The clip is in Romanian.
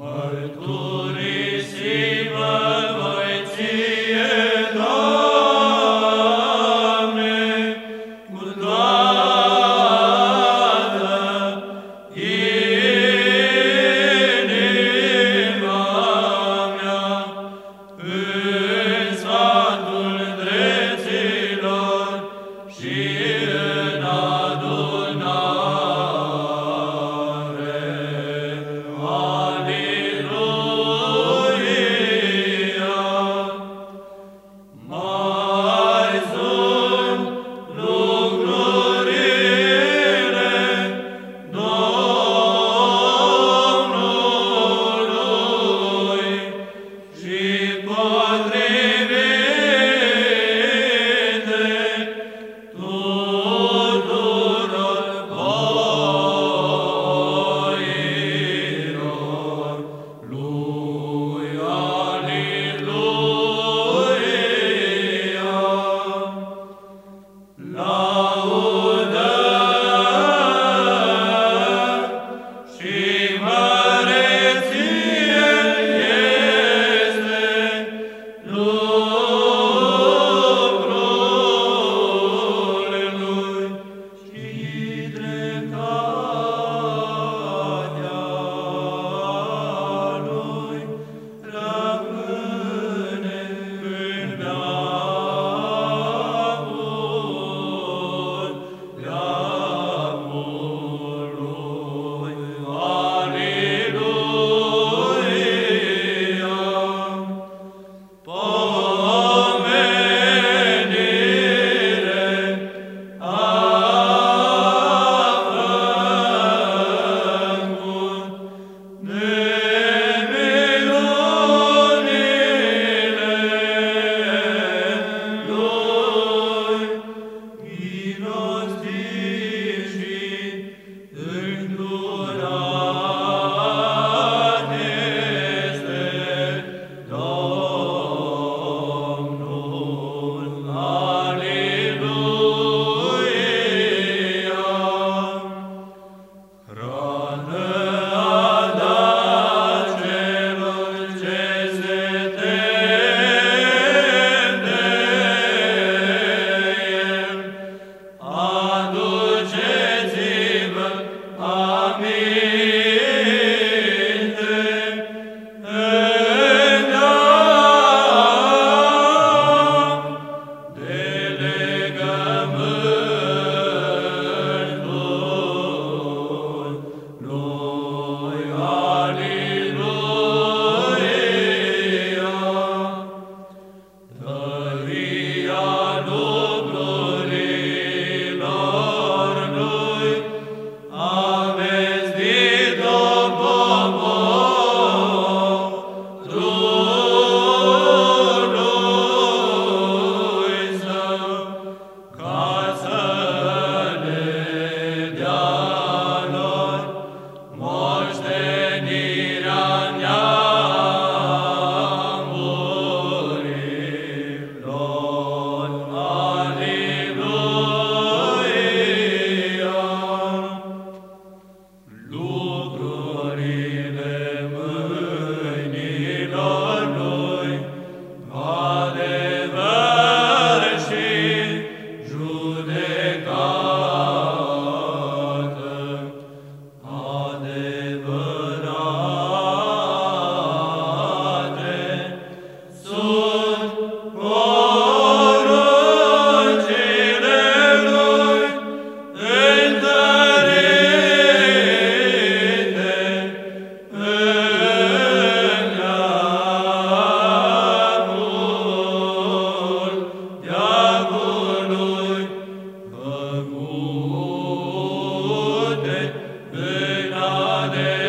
Mărturisim-vă voi ție, Doamne, cu toată inima mea, în sfatul drepților și în adunare. Aleluia! Mai sunt lucrurile Domnului și potrivite tuturor voilor lui. Aleluia! Laudă și măreție este lucrul lui și dreptatea lui rămâne în veacul veacului. Aleluia! Pomenire a făcut neminunile lui, milostiv și îndurat este Domnul. Aleluia! Hrană a dat celor ce se tem de El. Aduceți-vă aminte îndeam de legământul lui. Aleluia! Tăria lucrurilor lui a vestit-o poporului său, ca să le dea lor moștenirea neamurilor. Aleluia! Lucrurile mâinilor lui, adevăr și judecată, adevărate sunt poruncile lui, întărite în neamul veacului, făcute în adevăr.